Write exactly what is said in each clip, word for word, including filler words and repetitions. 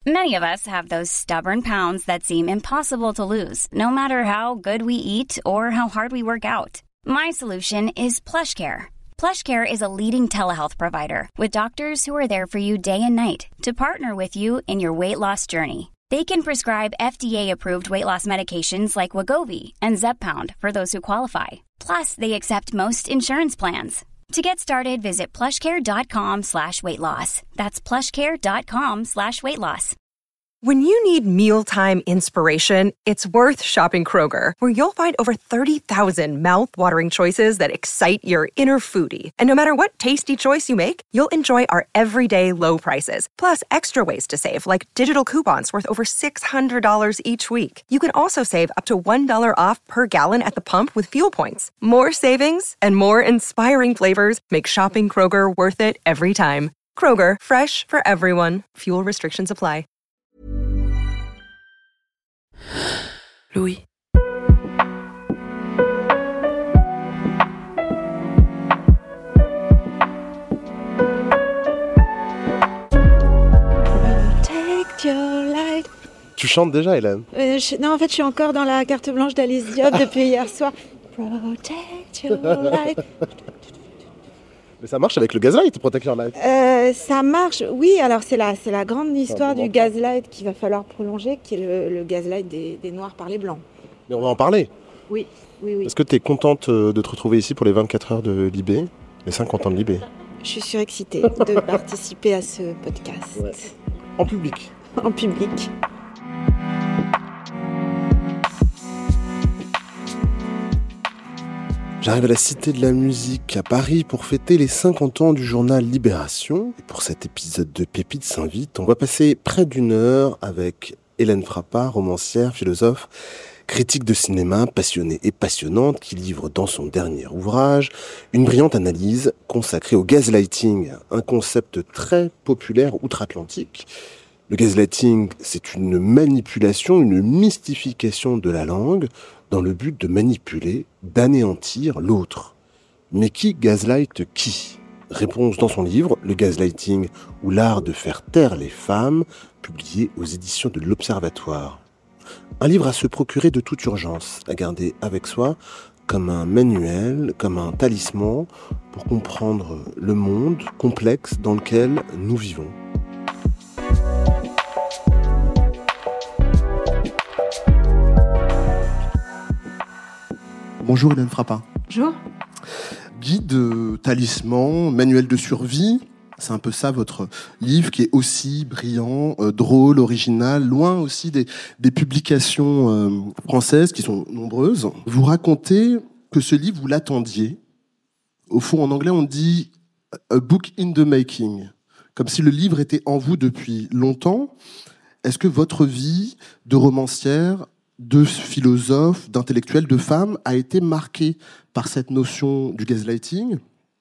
Many of us have those stubborn pounds that seem impossible to lose, no matter how good we eat or how hard we work out. My solution is PlushCare. PlushCare is a leading telehealth provider with doctors who are there for you day and night to partner with you in your weight loss journey. They can prescribe F D A-approved weight loss medications like Wegovy and Zepbound for those who qualify. Plus, they accept most insurance plans. To get started, visit plushcare.com slash weight loss. That's plushcare.com slash weight loss. When you need mealtime inspiration, it's worth shopping Kroger, where you'll find over thirty thousand mouth-watering choices that excite your inner foodie. And no matter what tasty choice you make, you'll enjoy our everyday low prices, plus extra ways to save, like digital coupons worth over six hundred dollars each week. You can also save up to one dollar off per gallon at the pump with fuel points. More savings and more inspiring flavors make shopping Kroger worth it every time. Kroger, fresh for everyone. Fuel restrictions apply. Louis. Protect your light. Tu chantes déjà, Hélène? euh, je, Non, en fait, je suis encore dans la carte blanche d'Alice Diop depuis hier soir. Protect your light. Mais ça marche avec le Gaslight, Protect Your Light. Euh, ça marche, oui. Alors, c'est la, c'est la grande histoire du Gaslight qu'il va falloir prolonger, qui est le, le Gaslight des, des Noirs par les Blancs. Mais on va en parler. Oui, oui, oui. Est-ce que tu es contente de te retrouver ici pour les vingt-quatre heures de Libé, les cinquante ans de Libé? Je suis surexcitée de participer à ce podcast. Ouais. En public. En public. J'arrive à la Cité de la Musique à Paris pour fêter les cinquante ans du journal Libération. Et pour cet épisode de Pépites s'invite, on va passer près d'une heure avec Hélène Frappart, romancière, philosophe, critique de cinéma, passionnée et passionnante, qui livre dans son dernier ouvrage une brillante analyse consacrée au gaslighting, un concept très populaire outre-Atlantique. Le gaslighting, c'est une manipulation, une mystification de la langue dans le but de manipuler, d'anéantir l'autre. Mais qui gaslight qui ? Réponse dans son livre « Le gaslighting ou l'art de faire taire les femmes », publié aux éditions de l'Observatoire. Un livre à se procurer de toute urgence, à garder avec soi comme un manuel, comme un talisman pour comprendre le monde complexe dans lequel nous vivons. Bonjour Hélène Frappart. Bonjour. Guide, talisman, manuel de survie, c'est un peu ça votre livre qui est aussi brillant, euh, drôle, original, loin aussi des, des publications euh, françaises qui sont nombreuses. Vous racontez que ce livre, vous l'attendiez. Au fond, en anglais, on dit « a book in the making », comme si le livre était en vous depuis longtemps. Est-ce que votre vie de romancière, de philosophe, d'intellectuel, de femme, a été marquée par cette notion du gaslighting ?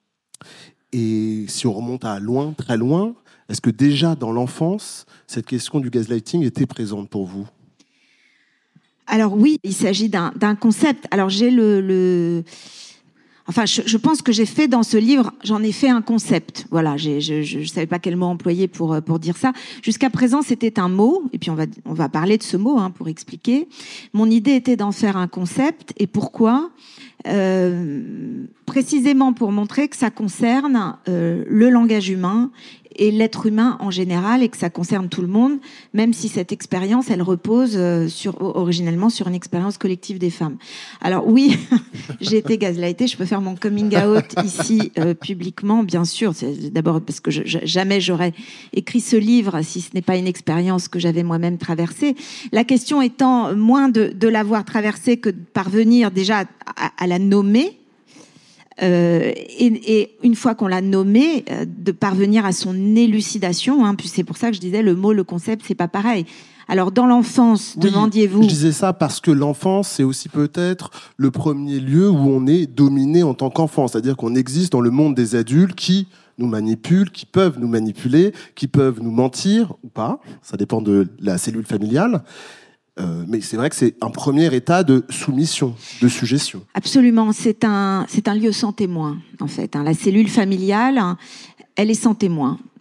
Et si on remonte à loin, très loin, est-ce que déjà dans l'enfance, cette question du gaslighting était présente pour vous ? Alors oui, il s'agit d'un, d'un concept. Alors j'ai le... le... Enfin, je, je pense que j'ai fait dans ce livre, j'en ai fait un concept. Voilà, j'ai, je je savais pas quel mot employer pour pour dire ça. Jusqu'à présent, c'était un mot, et puis on va on va parler de ce mot hein, pour expliquer. Mon idée était d'en faire un concept, et pourquoi ? Euh, précisément pour montrer que ça concerne euh, le langage humain et l'être humain en général, et que ça concerne tout le monde, même si cette expérience, elle repose euh, sur, originellement sur une expérience collective des femmes. Alors oui, j'ai été gaslightée, je peux faire mon coming out ici euh, publiquement, bien sûr. C'est d'abord parce que je, je, jamais j'aurais écrit ce livre si ce n'est pas une expérience que j'avais moi-même traversée. La question étant moins de, de l'avoir traversée que de parvenir déjà à, à, à la nommer. Euh, et, et une fois qu'on l'a nommé, euh, de parvenir à son élucidation, hein, puis c'est pour ça que je disais le mot, le concept, c'est pas pareil. Alors dans l'enfance, oui, demandiez-vous. Je disais ça parce que l'enfance, c'est aussi peut-être le premier lieu où on est dominé en tant qu'enfant, c'est-à-dire qu'on existe dans le monde des adultes qui nous manipulent, qui peuvent nous manipuler, qui peuvent nous mentir ou pas, ça dépend de la cellule familiale. Euh, mais c'est vrai que c'est un premier état de soumission, de suggestion. Absolument, c'est un, c'est un lieu sans témoin, en fait. Hein. La cellule familiale, elle est sans témoin.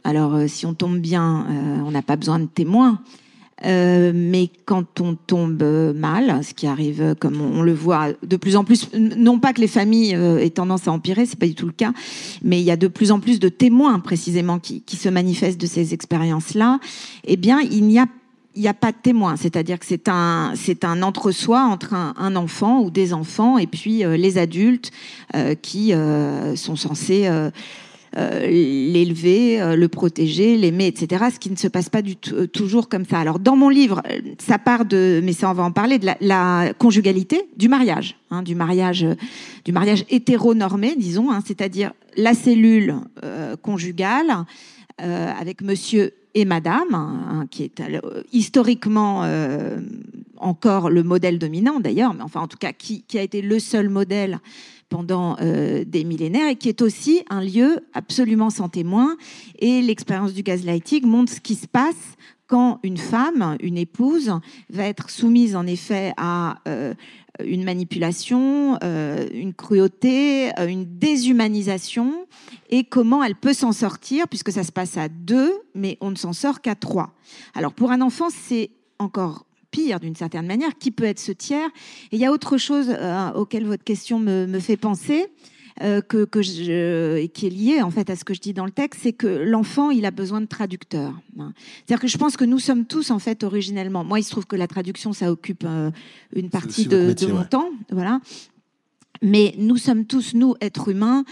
Alors, euh, si on tombe bien, euh, on n'a pas besoin de témoins. Euh, mais quand on tombe mal, ce qui arrive, comme on, on le voit de plus en plus, non pas que les familles euh, aient tendance à empirer, c'est pas du tout le cas, mais il y a de plus en plus de témoins précisément qui, qui se manifestent de ces expériences-là. Eh bien, il n'y a il n'y a pas de témoin, c'est-à-dire que c'est un c'est un entre-soi entre un, un enfant ou des enfants et puis euh, les adultes euh, qui euh, sont censés euh, Euh, l'élever, euh, le protéger, l'aimer, et cetera. Ce qui ne se passe pas du tout, euh, toujours comme ça. Alors, dans mon livre, ça part de, mais ça, on va en parler, de la, la conjugalité, du mariage, hein, du mariage, euh, du mariage hétéronormé, disons, hein, c'est-à-dire la cellule euh, conjugale euh, avec Monsieur et Madame, hein, qui est euh, historiquement euh, encore le modèle dominant, d'ailleurs, mais enfin, en tout cas, qui, qui a été le seul modèle pendant euh, des millénaires et qui est aussi un lieu absolument sans témoin. Et l'expérience du gaslighting montre ce qui se passe quand une femme, une épouse, va être soumise en effet à euh, une manipulation, euh, une cruauté, euh, une déshumanisation, et comment elle peut s'en sortir, puisque ça se passe à deux, mais on ne s'en sort qu'à trois. Alors pour un enfant, c'est encore pire d'une certaine manière. Qui peut être ce tiers? Et il y a autre chose euh, auquel votre question me, me fait penser, euh, que, que je, et qui est lié en fait à ce que je dis dans le texte, c'est que l'enfant, il a besoin de traducteurs. C'est-à-dire que je pense que nous sommes tous en fait originellement. Moi, il se trouve que la traduction, ça occupe euh, une partie de, métier, de mon ouais. temps, voilà. Mais nous sommes tous, nous, êtres humains,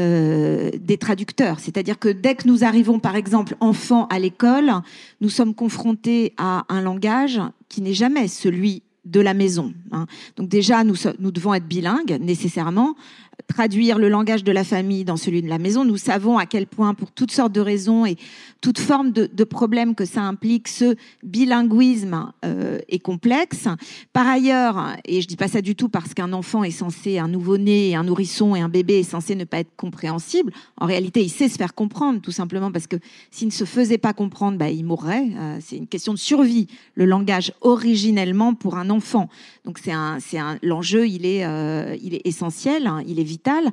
euh, des traducteurs. C'est-à-dire que dès que nous arrivons, par exemple, enfants à l'école, nous sommes confrontés à un langage qui n'est jamais celui de la maison. Hein. Donc déjà, nous, nous devons être bilingues, nécessairement. Traduire le langage de la famille dans celui de la maison. Nous savons à quel point, pour toutes sortes de raisons et toute forme de, de problème que ça implique, ce bilinguisme euh, est complexe. Par ailleurs, et je dis pas ça du tout parce qu'un enfant est censé, un nouveau-né, un nourrisson et un bébé est censé ne pas être compréhensible. En réalité, il sait se faire comprendre, tout simplement parce que s'il ne se faisait pas comprendre, bah, il mourrait. Euh, c'est une question de survie, le langage originellement pour un enfant. Donc c'est un, c'est un, l'enjeu, il est, euh, il est essentiel, hein, il est vital.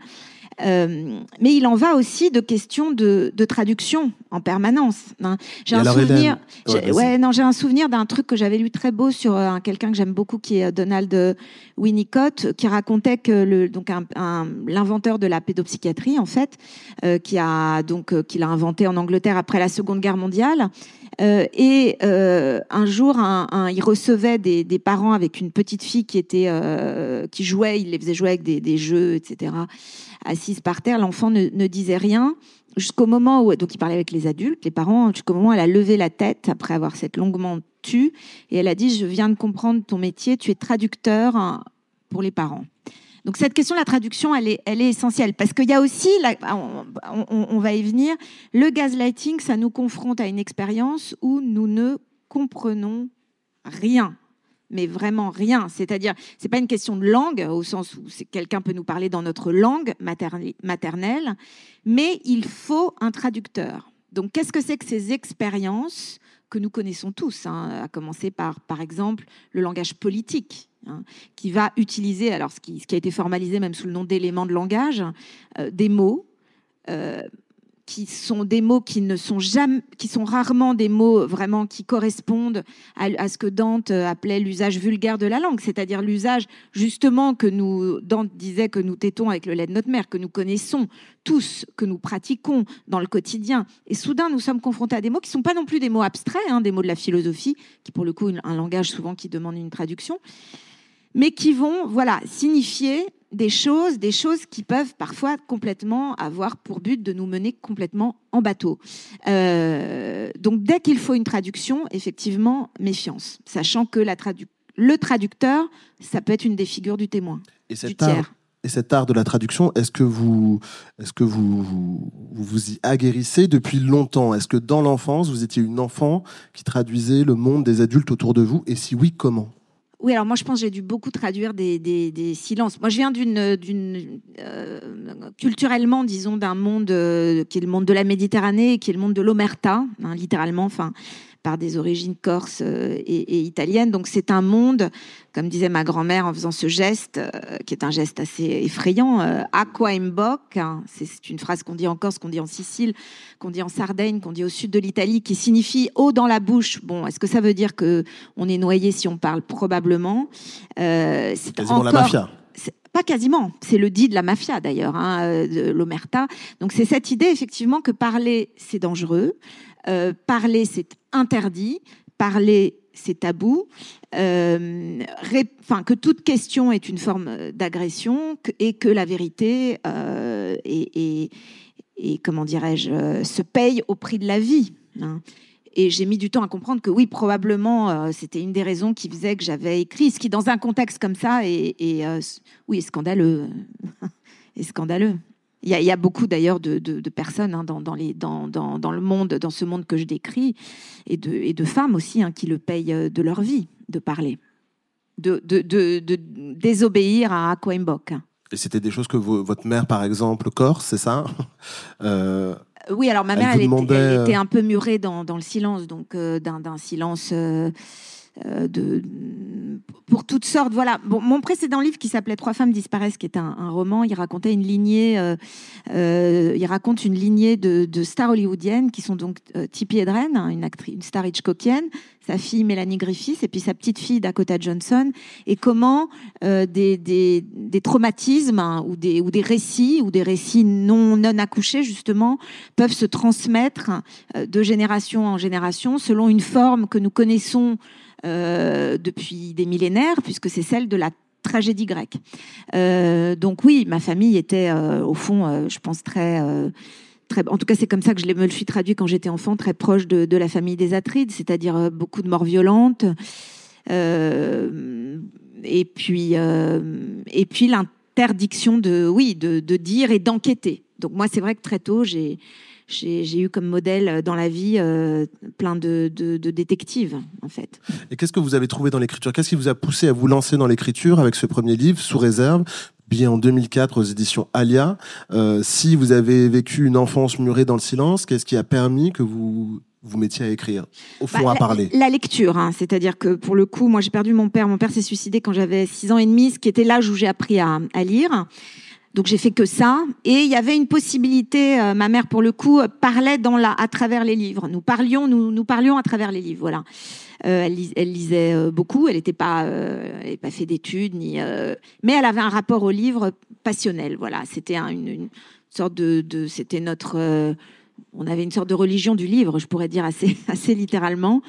Euh, mais il en va aussi de questions de, de traduction en permanence. Hein. J'ai un souvenir, j'ai, ouais, non, j'ai un souvenir d'un truc que j'avais lu très beau sur un, quelqu'un que j'aime beaucoup, qui est Donald Winnicott, qui racontait que le, donc un, un, l'inventeur de la pédopsychiatrie, en fait, euh, qui a donc euh, qu'il a inventé en Angleterre après la Seconde Guerre mondiale. Euh, et euh, un jour, un, un, il recevait des, des parents avec une petite fille qui était euh, qui jouait, il les faisait jouer avec des, des jeux, et cetera. Assise par terre, l'enfant ne, ne disait rien jusqu'au moment où, donc il parlait avec les adultes, les parents, jusqu'au moment où elle a levé la tête après avoir s'être longuement tue et elle a dit: je viens de comprendre ton métier, tu es traducteur pour les parents. Donc cette question de la traduction, elle est, elle est essentielle parce qu'il y a aussi, la, on, on, on va y venir, le gaslighting, ça nous confronte à une expérience où nous ne comprenons rien. Mais vraiment rien. C'est-à-dire, c'est pas une question de langue, au sens où c'est, quelqu'un peut nous parler dans notre langue maternelle, mais il faut un traducteur. Donc, qu'est-ce que c'est que ces expériences que nous connaissons tous, hein, à commencer par, par exemple, le langage politique, hein, qui va utiliser, alors ce qui, ce qui a été formalisé même sous le nom d'éléments de langage, euh, des mots, euh, qui sont des mots qui ne sont jamais, qui sont rarement des mots vraiment qui correspondent à, à ce que Dante appelait l'usage vulgaire de la langue, c'est-à-dire l'usage justement que nous, Dante disait que nous tétons avec le lait de notre mère, que nous connaissons tous, que nous pratiquons dans le quotidien. Et soudain, nous sommes confrontés à des mots qui ne sont pas non plus des mots abstraits, hein, des mots de la philosophie, qui pour le coup, un langage souvent qui demande une traduction, mais qui vont, voilà, signifier des choses, des choses qui peuvent parfois complètement avoir pour but de nous mener complètement en bateau. Euh, donc, dès qu'il faut une traduction, effectivement, méfiance, sachant que la tradu- le traducteur, ça peut être une des figures du témoin, et du cet tiers. Art, et cet art de la traduction, est-ce que vous, est-ce que vous, vous, vous y aguerrissez depuis longtemps? Est-ce que dans l'enfance, vous étiez une enfant qui traduisait le monde des adultes autour de vous? Et si oui, comment? Oui, alors moi je pense que j'ai dû beaucoup traduire des, des, des silences. Moi je viens d'une, d'une euh, culturellement, disons, d'un monde euh, qui est le monde de la Méditerranée, qui est le monde de l'omerta, hein, littéralement. Enfin, par des origines corses et, et italiennes. Donc c'est un monde, comme disait ma grand-mère en faisant ce geste, euh, qui est un geste assez effrayant, euh, acqua in bocca, hein, c'est, c'est une phrase qu'on dit en Corse, qu'on dit en Sicile, qu'on dit en Sardaigne, qu'on dit au sud de l'Italie, qui signifie eau dans la bouche. Bon, est-ce que ça veut dire que on est noyé si on parle? Probablement. Euh, c'est quasiment encore... la mafia. C'est pas quasiment, c'est le dit de la mafia d'ailleurs, hein, de l'omerta. Donc c'est cette idée effectivement que parler c'est dangereux, euh, parler c'est interdit, parler c'est tabou, euh, ré... enfin que toute question est une forme d'agression que... et que la vérité euh, et, et, et comment dirais-je euh, se paye au prix de la vie. Hein. Et j'ai mis du temps à comprendre que oui, probablement, euh, c'était une des raisons qui faisait que j'avais écrit, ce qui, dans un contexte comme ça, est, est euh, oui, est scandaleux. est scandaleux. Il y a, il y a beaucoup, d'ailleurs, de, de, de personnes hein, dans, dans, les, dans, dans, dans le monde, dans ce monde que je décris, et de, et de femmes aussi, hein, qui le payent de leur vie, de parler, de, de, de, de désobéir à acqua in bocca. Et c'était des choses que vous, votre mère, par exemple, corse, c'est ça euh... Oui, alors ma mère, elle, elle, demandait... était, elle était un peu murée dans, dans le silence, donc euh, d'un, d'un silence euh, euh, de, pour toutes sortes. Voilà. Bon, mon précédent livre qui s'appelait Trois femmes disparaissent, qui est un, un roman, il racontait une lignée, euh, euh, il raconte une lignée de, de stars hollywoodiennes qui sont donc euh, Tippi Hedren, hein, une actrice, une star hitchcockienne, sa fille Mélanie Griffith et puis sa petite fille Dakota Johnson, et comment euh, des, des, des traumatismes hein, ou, des, ou des récits ou des récits non, non accouchés justement peuvent se transmettre euh, de génération en génération selon une forme que nous connaissons euh, depuis des millénaires, puisque c'est celle de la tragédie grecque. Euh, donc oui, ma famille était euh, au fond, euh, je pense très... Euh, Très, en tout cas, c'est comme ça que je me le suis traduit quand j'étais enfant, très proche de, de la famille des Atrides, c'est-à-dire euh, beaucoup de morts violentes, euh, et puis euh, et puis l'interdiction de oui de, de dire et d'enquêter. Donc moi, c'est vrai que très tôt, j'ai j'ai, j'ai eu comme modèle dans la vie euh, plein de, de, de détectives, en fait. Et qu'est-ce que vous avez trouvé dans l'écriture ? Qu'est-ce qui vous a poussé à vous lancer dans l'écriture avec ce premier livre, Sous réserve, publié en deux mille quatre aux éditions Alia ? euh, Si vous avez vécu une enfance murée dans le silence, qu'est-ce qui a permis que vous vous mettiez à écrire, au fond, bah, à la, parler ? La lecture, hein, c'est-à-dire que pour le coup, moi j'ai perdu mon père. Mon père s'est suicidé quand j'avais six ans et demi, ce qui était l'âge où j'ai appris à, à lire. Donc j'ai fait que ça, et il y avait une possibilité. Euh, ma mère, pour le coup, parlait dans la, à travers les livres. Nous parlions, nous, nous parlions à travers les livres. Voilà. Euh, elle, lis, elle lisait euh, beaucoup. Elle n'était pas, euh, elle n'avait pas fait d'études, ni. Euh, mais elle avait un rapport au livre passionnel. Voilà. C'était un, une, une sorte de, de c'était notre. Euh, on avait une sorte de religion du livre, je pourrais dire assez, assez littéralement.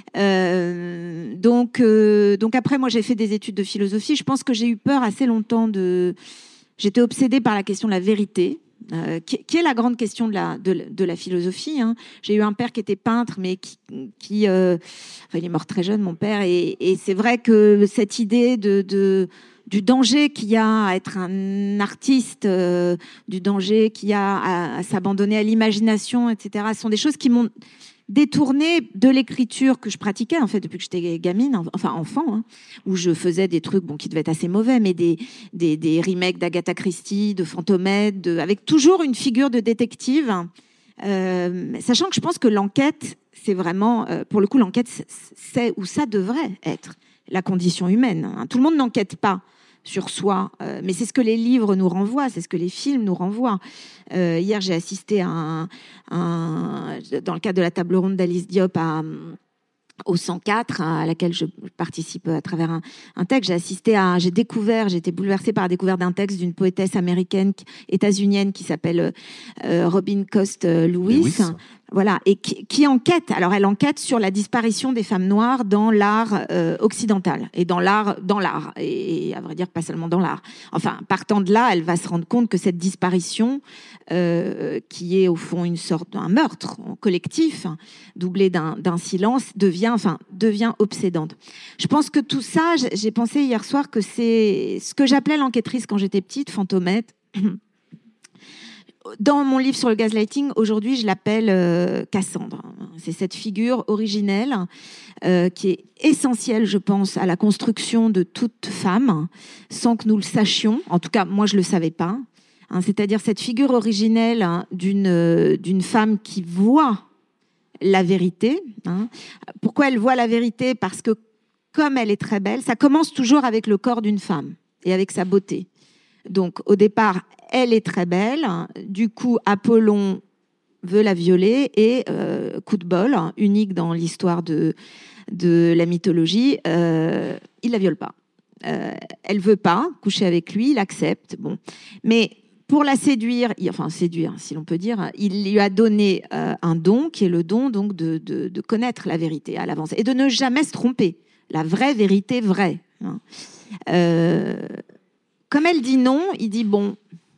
Euh, donc, euh, donc après, moi, j'ai fait des études de philosophie. Je pense que j'ai eu peur assez longtemps de. J'étais obsédée par la question de la vérité, euh, qui, qui est la grande question de la, de, de la philosophie. Hein. J'ai eu un père qui était peintre, mais qui... qui euh, enfin, il est mort très jeune, mon père, et, et c'est vrai que cette idée de, de, du danger qu'il y a à être un artiste, euh, du danger qu'il y a à, à s'abandonner à l'imagination, et cetera, sont des choses qui m'ont détournée de l'écriture que je pratiquais en fait depuis que j'étais gamine, enfin enfant, hein, où je faisais des trucs bon qui devaient être assez mauvais, mais des des, des remakes d'Agatha Christie, de Fantomède, de, avec toujours une figure de détective, euh, sachant que je pense que l'enquête, c'est vraiment, euh, pour le coup, l'enquête, c'est, c'est où ça devrait être la condition humaine. Hein. Tout le monde n'enquête pas sur soi, euh, mais c'est ce que les livres nous renvoient, c'est ce que les films nous renvoient. Euh, hier, j'ai assisté à un, un, dans le cadre de la table ronde d'Alice Diop à, au cent quatre, à laquelle je participe à travers un, un texte. J'ai assisté à, j'ai découvert, j'ai été bouleversée par la découverte d'un texte d'une poétesse américaine, états-unienne, qui s'appelle euh, Robin Cost Lewis. Lewis. Voilà, et qui, qui enquête. Alors, elle enquête sur la disparition des femmes noires dans l'art euh, occidental et dans l'art, dans l'art, et, et à vrai dire pas seulement dans l'art. Enfin, partant de là, elle va se rendre compte que cette disparition, euh, qui est au fond une sorte d'un meurtre collectif, doublé d'un, d'un silence, devient, enfin, devient obsédante. Je pense que tout ça, j'ai pensé hier soir que c'est ce que j'appelais l'enquêtrice quand j'étais petite, Fantomède. Dans mon livre sur le gaslighting, aujourd'hui, je l'appelle euh, Cassandre. C'est cette figure originelle euh, qui est essentielle, je pense, à la construction de toute femme, sans que nous le sachions. En tout cas, moi, je ne le savais pas. Hein, c'est-à-dire cette figure originelle hein, d'une, euh, d'une femme qui voit la vérité. Hein. Pourquoi elle voit la vérité ? Parce que comme elle est très belle, ça commence toujours avec le corps d'une femme et avec sa beauté. Donc au départ, elle est très belle. Du coup, Apollon veut la violer et euh, coup de bol, hein, unique dans l'histoire de, de la mythologie, euh, il la viole pas. Euh, elle veut pas coucher avec lui, il accepte. Bon, mais pour la séduire, enfin séduire, si l'on peut dire, il lui a donné euh, un don qui est le don donc de, de, de connaître la vérité à l'avance et de ne jamais se tromper. La vraie vérité vraie. Hein. Euh, comme elle dit non, il dit bon.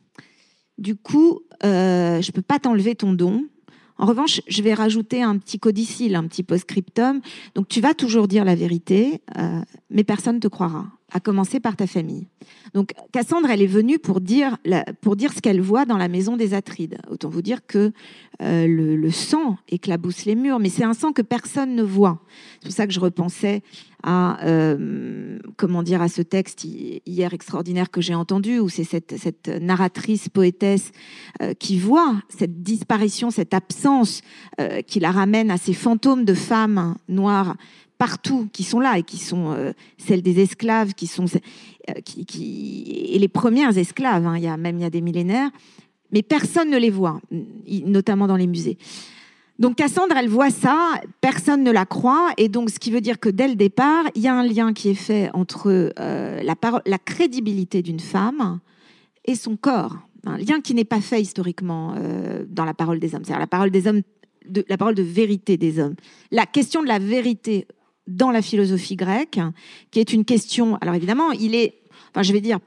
Du coup, euh, je peux pas t'enlever ton don. En revanche, je vais rajouter un petit codicile, un petit post-scriptum. Donc, tu vas toujours dire la vérité, euh, mais personne ne te croira, à commencer par ta famille. Donc, Cassandre, elle est venue pour dire, la, pour dire ce qu'elle voit dans la maison des Atrides. Autant vous dire que euh, le, le sang éclabousse les murs, mais c'est un sang que personne ne voit. C'est pour ça que je repensais à, euh, comment dire, à ce texte hier extraordinaire que j'ai entendu, où c'est cette, cette narratrice, poétesse, euh, qui voit cette disparition, cette absence, euh, qui la ramène à ces fantômes de femmes noires partout, qui sont là et qui sont euh, celles des esclaves, qui sont euh, qui, qui et les premières esclaves. Hein, il y a même il y a des millénaires, mais personne ne les voit, notamment dans les musées. Donc Cassandre, elle voit ça, personne ne la croit, et donc ce qui veut dire que dès le départ, il y a un lien qui est fait entre euh, la, parole, la crédibilité d'une femme et son corps, un lien qui n'est pas fait historiquement euh, dans la parole des hommes, c'est-à-dire la parole des hommes, de, la parole de vérité des hommes. La question de la vérité dans la philosophie grecque, qui est une question, alors évidemment, il est Enfin, je vais dire,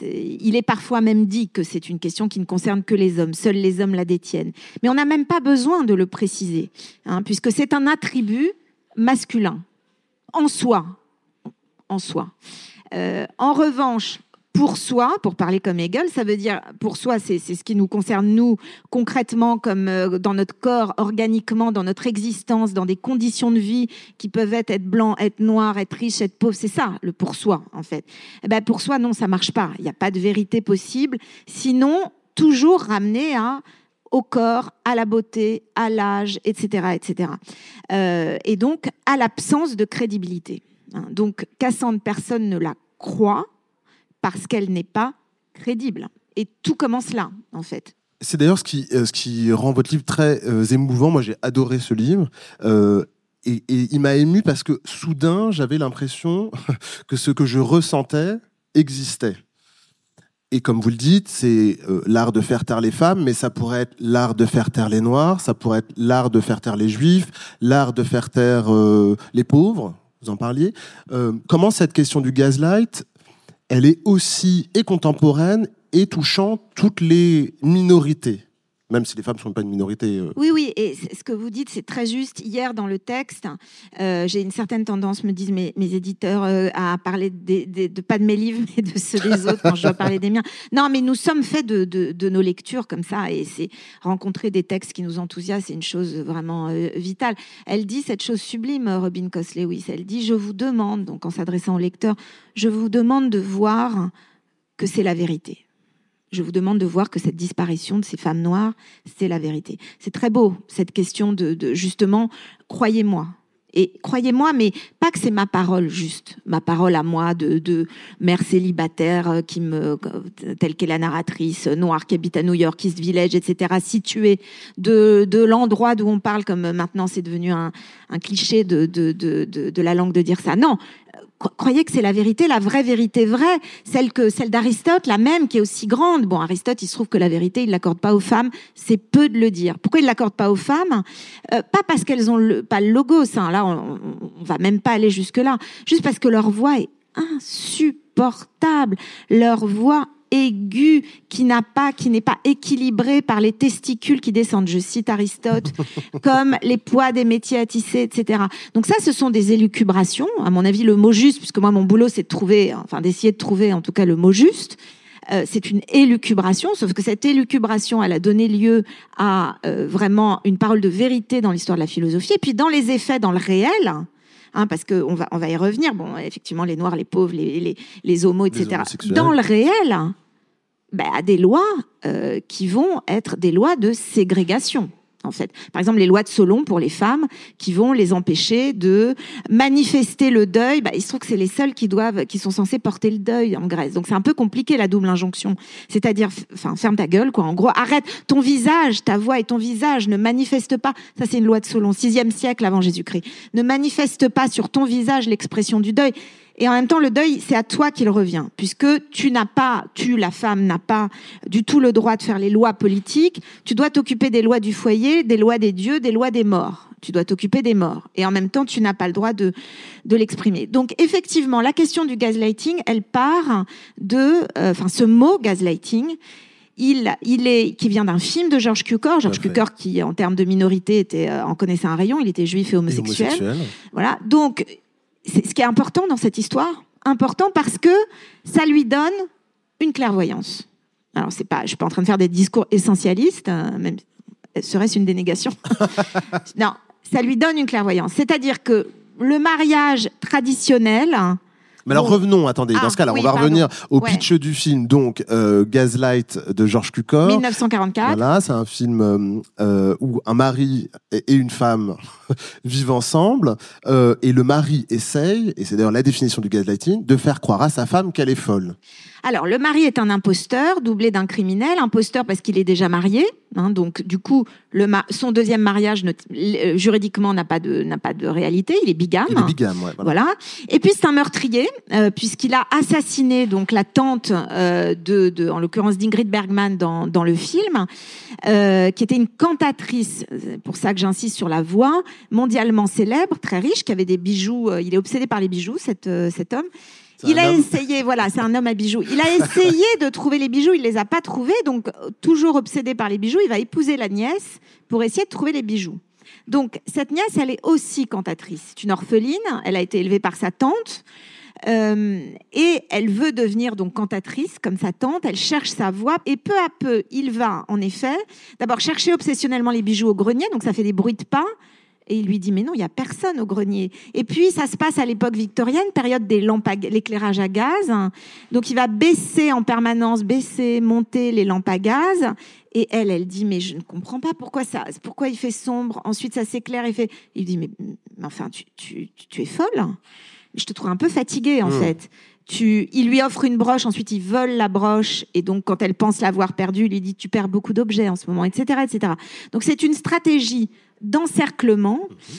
il est parfois même dit que c'est une question qui ne concerne que les hommes. Seuls les hommes la détiennent. Mais on n'a même pas besoin de le préciser, hein, puisque c'est un attribut masculin, en soi. En soi. Euh, en revanche, pour soi, pour parler comme Hegel, ça veut dire, pour soi, c'est, c'est ce qui nous concerne, nous, concrètement, comme euh, dans notre corps, organiquement, dans notre existence, dans des conditions de vie qui peuvent être, être blanc, être noir, être riche, être pauvre. C'est ça, le pour soi, en fait. Eh ben, pour soi, non, ça marche pas. Il n'y a pas de vérité possible. Sinon, toujours ramener à, au corps, à la beauté, à l'âge, et cetera, et cetera. Euh, et donc, à l'absence de crédibilité. Hein. Donc, Cassandre, personne ne la croit, parce qu'elle n'est pas crédible. Et tout commence là, en fait. C'est d'ailleurs ce qui, euh, ce qui rend votre livre très euh, émouvant. Moi, j'ai adoré ce livre. Euh, et, et il m'a ému parce que, soudain, j'avais l'impression que ce que je ressentais existait. Et comme vous le dites, c'est euh, l'art de faire taire les femmes, mais ça pourrait être l'art de faire taire les Noirs, ça pourrait être l'art de faire taire les Juifs, l'art de faire taire euh, les pauvres, vous en parliez. Euh, comment cette question du gaslight, elle est aussi et contemporaine et touchant toutes les minorités, même si les femmes ne sont pas une minorité. Euh... Oui, oui, et ce que vous dites, c'est très juste. Hier, dans le texte, euh, j'ai une certaine tendance, me disent mes, mes éditeurs, euh, à parler des, des, de, pas de mes livres, mais de ceux des autres quand je dois parler des miens. Non, mais nous sommes faits de, de, de nos lectures comme ça, et c'est rencontrer des textes qui nous enthousiasment, c'est une chose vraiment euh, vitale. Elle dit cette chose sublime, Robin Coss-Lewis, elle dit « Je vous demande », donc en s'adressant au lecteur, « Je vous demande de voir que c'est la vérité. » Je vous demande de voir que cette disparition de ces femmes noires, c'est la vérité. C'est très beau, cette question de, de justement, croyez-moi. Et croyez-moi, mais pas que c'est ma parole juste, ma parole à moi de, de mère célibataire qui me, telle qu'est la narratrice noire qui habite à New York, East Village, et cetera, située de, de l'endroit d'où on parle, comme maintenant c'est devenu un, un cliché de, de, de, de, de la langue de dire ça. Non. Croyez que c'est la vérité, la vraie vérité vraie, celle que celle d'Aristote, la même, qui est aussi grande. Bon, Aristote, il se trouve que la vérité, il l'accorde pas aux femmes, c'est peu de le dire. Pourquoi il l'accorde pas aux femmes ? euh, Pas parce qu'elles ont le, pas le logos, hein, là, on, on va même pas aller jusque-là, juste parce que leur voix est insupportable, leur voix aiguë, qui n'a pas, qui n'est pas équilibrée par les testicules qui descendent, je cite Aristote, comme les poids des métiers à tisser, et cetera. Donc ça, ce sont des élucubrations. À mon avis, le mot juste, puisque moi, mon boulot, c'est de trouver, enfin, d'essayer de trouver, en tout cas, le mot juste. Euh, c'est une élucubration, sauf que cette élucubration, elle a donné lieu à euh, vraiment une parole de vérité dans l'histoire de la philosophie. Et puis, dans les effets, dans le réel, hein, parce que on va, on va y revenir. Bon, effectivement, les Noirs, les pauvres, les, les, les homos, et cetera. Dans le réel, ben, à des lois euh, qui vont être des lois de ségrégation. en fait. Par exemple, les lois de Solon pour les femmes qui vont les empêcher de manifester le deuil. Bah, il se trouve que c'est les seuls qui doivent, qui sont censés porter le deuil en Grèce. Donc c'est un peu compliqué la double injonction. C'est-à-dire, enfin, ferme ta gueule, quoi. En gros, arrête ton visage, ta voix et ton visage ne manifestent pas. Ça, c'est une loi de Solon, sixième siècle avant Jésus-Christ. Ne manifeste pas sur ton visage l'expression du deuil. Et en même temps, le deuil, c'est à toi qu'il revient, puisque tu n'as pas, tu, la femme, n'a pas du tout le droit de faire les lois politiques. Tu dois t'occuper des lois du foyer, des lois des dieux, des lois des morts. Tu dois t'occuper des morts. Et en même temps, tu n'as pas le droit de, de l'exprimer. Donc, effectivement, la question du gaslighting, elle part de, euh, enfin, ce mot gaslighting, Il, il est, qui vient d'un film de George Cukor. George Cukor, qui, en termes de minorité, était, euh, en connaissait un rayon. Il était juif et homosexuel. Et homosexuel. Voilà. Donc, c'est ce qui est important dans cette histoire. Important parce que ça lui donne une clairvoyance. Alors, c'est pas, je suis pas en train de faire des discours essentialistes, hein, même, serait-ce une dénégation? Non, ça lui donne une clairvoyance. C'est-à-dire que le mariage traditionnel, mais alors bon. revenons, attendez, ah, dans ce cas-là, oui, on va pardon. revenir au ouais. pitch du film, donc euh, Gaslight de George Cukor. dix-neuf cent quarante-quatre. Voilà, c'est un film euh, où un mari et une femme vivent ensemble euh, et le mari essaye, et c'est d'ailleurs la définition du gaslighting, de faire croire à sa femme qu'elle est folle. Alors, le mari est un imposteur, doublé d'un criminel, imposteur parce qu'il est déjà marié, hein, donc du coup, le ma- son deuxième mariage ne, euh, juridiquement n'a pas de n'a pas de réalité, il est bigame. Il est bigame, ouais. Voilà. voilà. Et puis c'est un meurtrier euh, puisqu'il a assassiné donc la tante euh, de, de, en l'occurrence d'Ingrid Bergman dans dans le film, euh, qui était une cantatrice. C'est pour ça que j'insiste sur la voix, mondialement célèbre, très riche, qui avait des bijoux. Euh, il est obsédé par les bijoux, cet euh, cet homme. Il a homme. essayé, voilà, c'est un homme à bijoux. Il a essayé de trouver les bijoux, il les a pas trouvés, donc toujours obsédé par les bijoux, il va épouser la nièce pour essayer de trouver les bijoux. Donc cette nièce, elle est aussi cantatrice. C'est une orpheline, elle a été élevée par sa tante euh, et elle veut devenir donc cantatrice comme sa tante. Elle cherche sa voie et peu à peu, il va en effet d'abord chercher obsessionnellement les bijoux au grenier, donc ça fait des bruits de pas. Et il lui dit, mais non, il n'y a personne au grenier. Et puis, ça se passe à l'époque victorienne, période des lampes à, l'éclairage à gaz. Donc, il va baisser en permanence, baisser, monter les lampes à gaz. Et elle, elle dit, mais je ne comprends pas pourquoi ça, pourquoi il fait sombre. Ensuite, ça s'éclaire et fait... Il dit, mais, mais enfin, tu, tu, tu es folle. Je te trouve un peu fatiguée, en mmh. fait. Tu, il lui offre une broche, ensuite il vole la broche, et donc quand elle pense l'avoir perdue, il lui dit, tu perds beaucoup d'objets en ce moment, et cetera, et cetera. Donc, c'est une stratégie d'encerclement,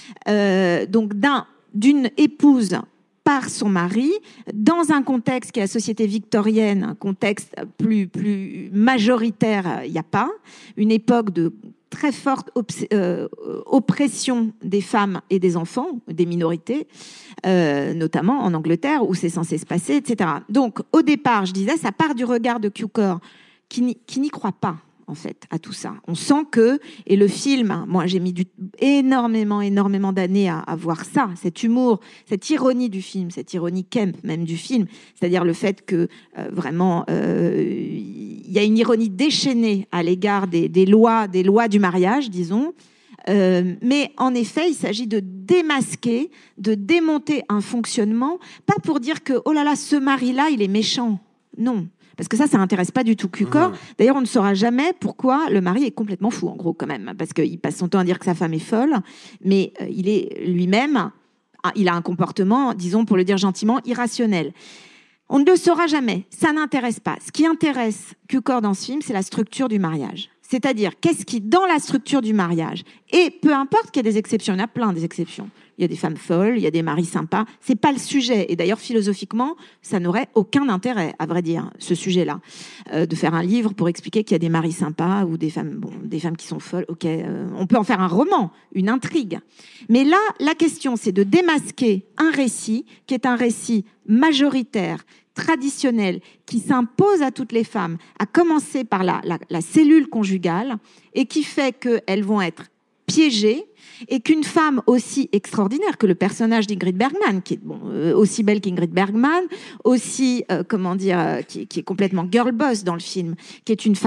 euh, donc d'un, d'une épouse par son mari, dans un contexte qui est la société victorienne, un contexte plus, plus majoritaire, il n'y a pas, une époque de très forte obs- euh, oppression des femmes et des enfants, des minorités, euh, notamment en Angleterre, où c'est censé se passer, et cetera. Donc, au départ, je disais, ça part du regard de Cukor, qui n'y, qui n'y croit pas, en fait, à tout ça. On sent que, et le film, moi j'ai mis du, énormément, énormément d'années à, à voir ça, cet humour, cette ironie du film, cette ironie Kemp même du film, c'est-à-dire le fait que euh, vraiment il euh, y a une ironie déchaînée à l'égard des, des lois, des lois du mariage, disons. Euh, mais en effet, il s'agit de démasquer, de démonter un fonctionnement, pas pour dire que oh là là, ce mari-là, il est méchant. Non. Parce que ça, ça n'intéresse pas du tout Cukor. Mmh. D'ailleurs, on ne saura jamais pourquoi le mari est complètement fou, en gros, quand même. Parce qu'il passe son temps à dire que sa femme est folle, mais euh, il est lui-même, il a un comportement, disons, pour le dire gentiment, irrationnel. On ne le saura jamais. Ça n'intéresse pas. Ce qui intéresse Cukor dans ce film, c'est la structure du mariage. C'est-à-dire, qu'est-ce qui, dans la structure du mariage, et peu importe qu'il y ait des exceptions, il y en a plein des exceptions. Il y a des femmes folles, il y a des maris sympas. C'est pas le sujet. Et d'ailleurs, philosophiquement, ça n'aurait aucun intérêt, à vrai dire, ce sujet-là, euh, de faire un livre pour expliquer qu'il y a des maris sympas ou des femmes, bon, des femmes qui sont folles. Ok, euh, on peut en faire un roman, une intrigue. Mais là, la question, c'est de démasquer un récit qui est un récit majoritaire, traditionnel, qui s'impose à toutes les femmes, à commencer par la, la, la cellule conjugale, et qui fait qu'elles vont être piégées, et qu'une femme aussi extraordinaire que le personnage d'Ingrid Bergman, qui est bon, euh, aussi belle qu'Ingrid Bergman, aussi, euh, comment dire, euh, qui, qui est complètement girl boss dans le film, qui est une femme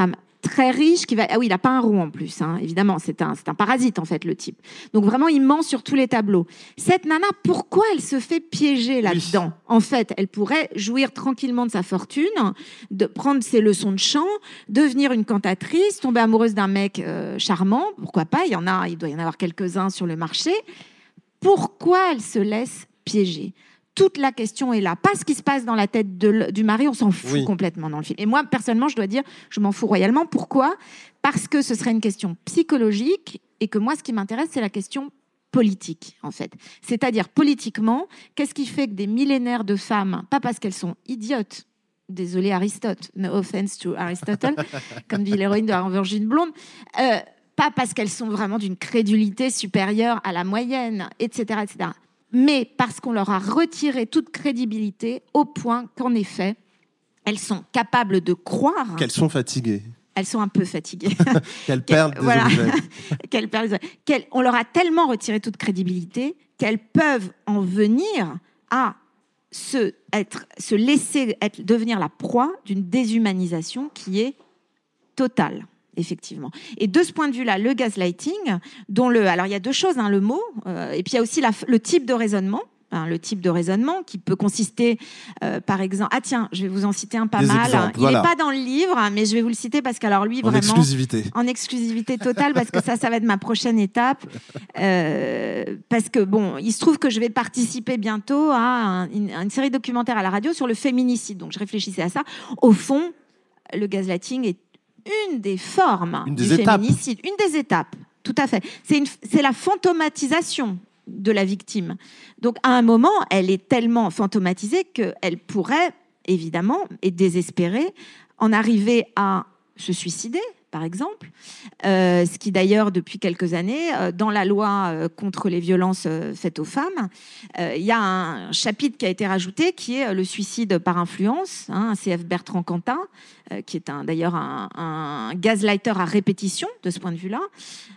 très riche, qui va... Ah oui, il n'a pas un rond en plus, hein, évidemment, c'est un, c'est un parasite en fait, le type. Donc vraiment, il ment sur tous les tableaux. Cette nana, pourquoi elle se fait piéger là-dedans ? Oui. En fait, elle pourrait jouir tranquillement de sa fortune, de prendre ses leçons de chant, devenir une cantatrice, tomber amoureuse d'un mec euh, charmant, pourquoi pas, il y en a, il doit y en avoir quelques-uns sur le marché. Pourquoi elle se laisse piéger ? Toute la question est là. Pas ce qui se passe dans la tête de, du mari, on s'en fout oui. complètement dans le film. Et moi, personnellement, je dois dire, je m'en fous royalement. Pourquoi ? Parce que ce serait une question psychologique et que moi, ce qui m'intéresse, c'est la question politique, en fait. C'est-à-dire, politiquement, qu'est-ce qui fait que des millénaires de femmes, pas parce qu'elles sont idiotes, désolé Aristote, no offense to Aristotle, comme dit l'héroïne de La Virgin Blonde, euh, pas parce qu'elles sont vraiment d'une crédulité supérieure à la moyenne, et cetera, et cetera, mais parce qu'on leur a retiré toute crédibilité au point qu'en effet, elles sont capables de croire... Qu'elles sont fatiguées. Elles sont un peu fatiguées. Qu'elles perdent des voilà. objets. Qu'elles perdent des objets. Qu'elles, on leur a tellement retiré toute crédibilité qu'elles peuvent en venir à se, être, se laisser être, devenir la proie d'une déshumanisation qui est totale. Effectivement. Et de ce point de vue-là, le gaslighting, dont le, alors il y a deux choses, hein, le mot, euh, et puis il y a aussi la, le type de raisonnement, hein, le type de raisonnement qui peut consister, euh, par exemple, ah tiens, je vais vous en citer un pas Des mal. Exemples, il voilà. n'est pas dans le livre, mais je vais vous le citer parce qu'alors lui en vraiment exclusivité, en exclusivité totale, parce que ça, ça va être ma prochaine étape, euh, parce que bon, il se trouve que je vais participer bientôt à, un, une, à une série documentaire à la radio sur le féminicide, donc je réfléchissais à ça. Au fond, le gaslighting est une des formes une des du étapes. féminicide, une des étapes, tout à fait. C'est, une, c'est la fantomatisation de la victime. Donc, à un moment, elle est tellement fantomatisée qu'elle pourrait, évidemment, et désespérée, en arriver à se suicider, par exemple. Euh, ce qui, d'ailleurs, depuis quelques années, euh, dans la loi euh, contre les violences euh, faites aux femmes, il euh, y a un chapitre qui a été rajouté qui est euh, le suicide par influence, hein, un C F Bertrand Cantat, euh, qui est un, d'ailleurs un, un gaslighter à répétition, de ce point de vue-là,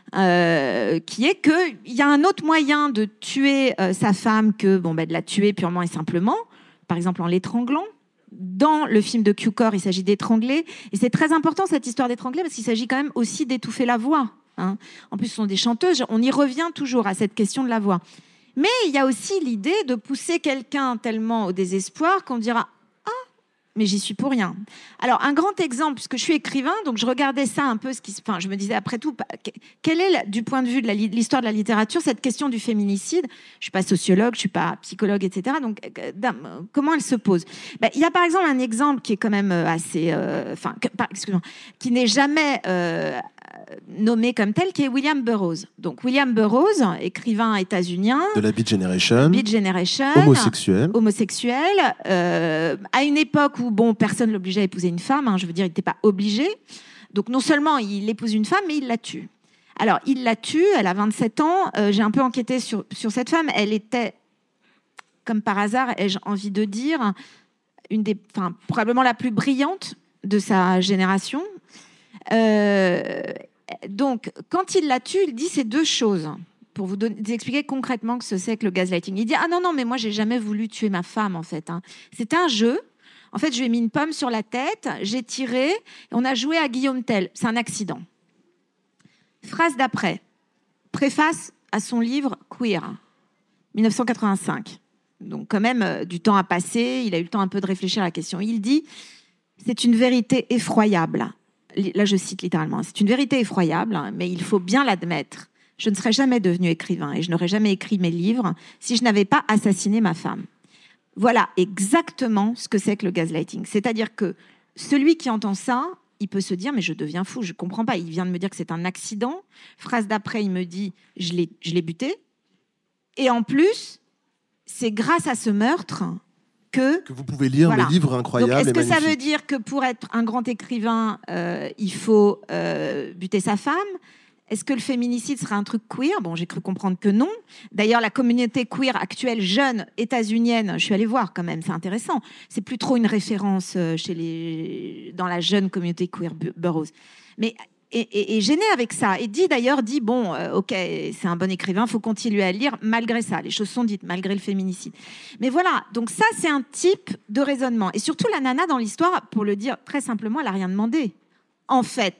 euh, qui est qu'il y a un autre moyen de tuer euh, sa femme que bon, ben, de la tuer purement et simplement, par exemple en l'étranglant. Dans le film de Cukor, il s'agit d'étrangler. Et c'est très important, cette histoire d'étrangler, parce qu'il s'agit quand même aussi d'étouffer la voix. Hein. En plus, ce sont des chanteuses. On y revient toujours à cette question de la voix. Mais il y a aussi l'idée de pousser quelqu'un tellement au désespoir qu'on dira « Ah, mais j'y suis pour rien ». Alors, un grand exemple, puisque je suis écrivain, donc je regardais ça un peu, ce qui, enfin, je me disais après tout, quelle est, du point de vue de la, l'histoire de la littérature, cette question du féminicide ? Je ne suis pas sociologue, je ne suis pas psychologue, et cetera. Donc, comment elle se pose ? Ben, il y a par exemple un exemple qui est quand même assez... Euh, enfin, excusez-moi, qui n'est jamais... Euh, nommé comme tel, qui est William Burroughs. Donc William Burroughs, écrivain états-unien de la Beat Generation, Beat Generation, homosexuel, homosexuel euh, à une époque où bon, personne l'obligeait à épouser une femme. Hein, je veux dire, il n'était pas obligé. Donc non seulement il épouse une femme, mais il la tue. Alors il la tue. Elle a vingt-sept ans. Euh, j'ai un peu enquêté sur sur cette femme. Elle était, comme par hasard, ai-je envie de dire, une des, enfin probablement la plus brillante de sa génération. Euh, donc, quand il la tue, il dit ces deux choses pour vous, donner, vous expliquer concrètement ce que c'est que le gaslighting. Il dit ah non non mais moi j'ai jamais voulu tuer ma femme en fait. Hein. C'était un jeu. En fait, je lui ai mis une pomme sur la tête, j'ai tiré, et on a joué à Guillaume Tell. C'est un accident. Phrase d'après. Préface à son livre Queer, dix-neuf cent quatre-vingt-cinq. Donc quand même euh, du temps a passé. Il a eu le temps un peu de réfléchir à la question. Il dit c'est une vérité effroyable. Là, je cite littéralement. C'est une vérité effroyable, mais il faut bien l'admettre. Je ne serais jamais devenu écrivain et je n'aurais jamais écrit mes livres si je n'avais pas assassiné ma femme. Voilà exactement ce que c'est que le gaslighting. C'est-à-dire que celui qui entend ça, il peut se dire « mais je deviens fou, je ne comprends pas. Il vient de me dire que c'est un accident. » Phrase d'après, il me dit « je l'ai, je l'ai buté. » Et en plus, c'est grâce à ce meurtre... Que, que vous pouvez lire voilà. le livre incroyable. Donc, est-ce que magnifique. Ça veut dire que pour être un grand écrivain, euh, il faut euh, buter sa femme ? Est-ce que le féminicide serait un truc queer ? Bon, j'ai cru comprendre que non. D'ailleurs, la communauté queer actuelle, jeune, états-unienne, je suis allée voir quand même, c'est intéressant. C'est plus trop une référence chez les... dans la jeune communauté queer Burroughs. Mais... Et, et, et gêné avec ça. Et dit d'ailleurs, dit bon, euh, ok, c'est un bon écrivain, faut continuer à lire malgré ça. Les choses sont dites, malgré le féminicide. Mais voilà, donc ça, c'est un type de raisonnement. Et surtout, la nana dans l'histoire, pour le dire très simplement, elle n'a rien demandé. En fait,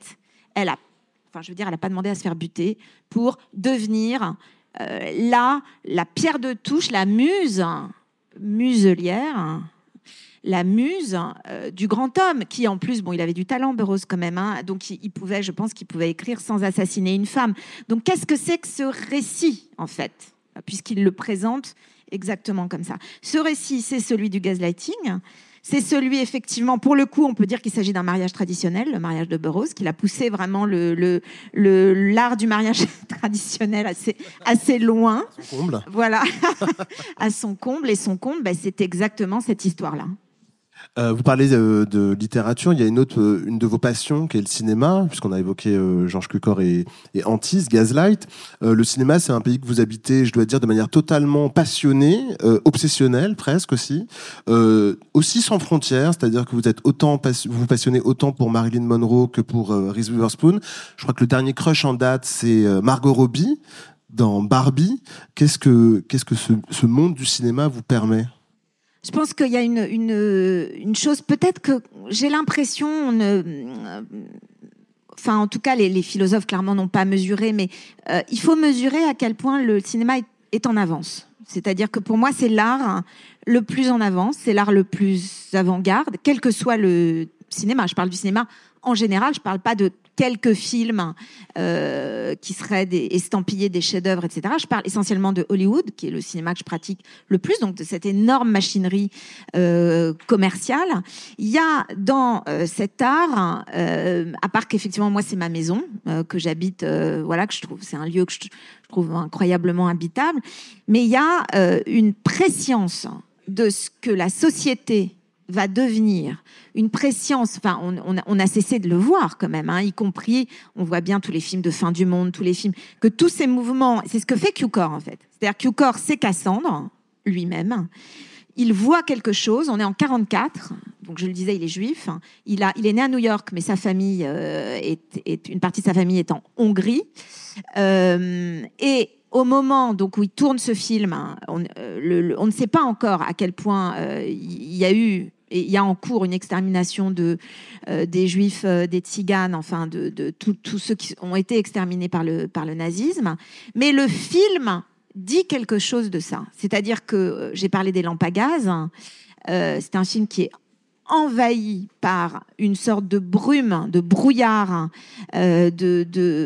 elle a, enfin, je veux dire, elle n'a pas demandé à se faire buter pour devenir euh, la, la pierre de touche, la muse, muselière, la muse euh, du grand homme, qui en plus, bon, il avait du talent, Burroughs quand même, hein, donc il, il pouvait, je pense qu'il pouvait écrire sans assassiner une femme. Donc qu'est-ce que c'est que ce récit, en fait, puisqu'il le présente exactement comme ça. Ce récit, c'est celui du gaslighting. C'est celui, effectivement, pour le coup, on peut dire qu'il s'agit d'un mariage traditionnel, le mariage de Burroughs, qu'il a poussé vraiment le, le, le, l'art du mariage traditionnel assez, assez loin. À son comble. Voilà, à son comble. Et son comble, ben, c'est exactement cette histoire-là. Euh, vous parlez de, de littérature, il y a une autre, une de vos passions qui est le cinéma, puisqu'on a évoqué euh, Georges Cukor et, et Antisse, Gaslight. Euh, le cinéma, c'est un pays que vous habitez, je dois dire, de manière totalement passionnée, euh, obsessionnelle presque aussi, euh, aussi sans frontières, c'est-à-dire que vous êtes autant pas- vous vous passionnez autant pour Marilyn Monroe que pour euh, Reese Witherspoon. Je crois que le dernier crush en date, c'est euh, Margot Robbie dans Barbie. Qu'est-ce que qu'est-ce que ce, ce monde du cinéma vous permet ? Je pense qu'il y a une, une, une chose, peut-être que j'ai l'impression, on ne, enfin en tout cas les, les philosophes clairement n'ont pas mesuré, mais euh, il faut mesurer à quel point le cinéma est, est en avance. C'est-à-dire que pour moi c'est l'art le plus en avance, c'est l'art le plus avant-garde, quel que soit le cinéma. Je parle du cinéma en général, je parle pas de quelques films euh, qui seraient des, estampillés des chefs-d'œuvre, et cetera. Je parle essentiellement de Hollywood, qui est le cinéma que je pratique le plus, donc de cette énorme machinerie euh, commerciale. Il y a dans euh, cet art, euh, à part qu'effectivement moi c'est ma maison euh, que j'habite, euh, voilà, que je trouve c'est un lieu que je, je trouve incroyablement habitable, mais il y a euh, une prescience de ce que la société va devenir, une prescience, enfin, on, on, a, on a cessé de le voir quand même, hein, y compris, on voit bien tous les films de fin du monde, tous les films, que tous ces mouvements, c'est ce que fait Cukor en fait. C'est-à-dire Cukor, c'est Cassandre, lui-même. Il voit quelque chose, on est en quarante-quatre, donc je le disais, il est juif, il, a, il est né à New York, mais sa famille, euh, est, est, une partie de sa famille est en Hongrie. Euh, et au moment donc, où il tourne ce film, on, euh, le, le, on ne sait pas encore à quel point euh, il y a eu... Et il y a en cours une extermination de, euh, des Juifs, euh, des Tziganes, enfin de, de tous ceux qui ont été exterminés par le, par le nazisme. Mais le film dit quelque chose de ça. C'est-à-dire que, euh, j'ai parlé des lampes à gaz, euh, c'est un film qui est envahi par une sorte de brume, de brouillard, euh, de,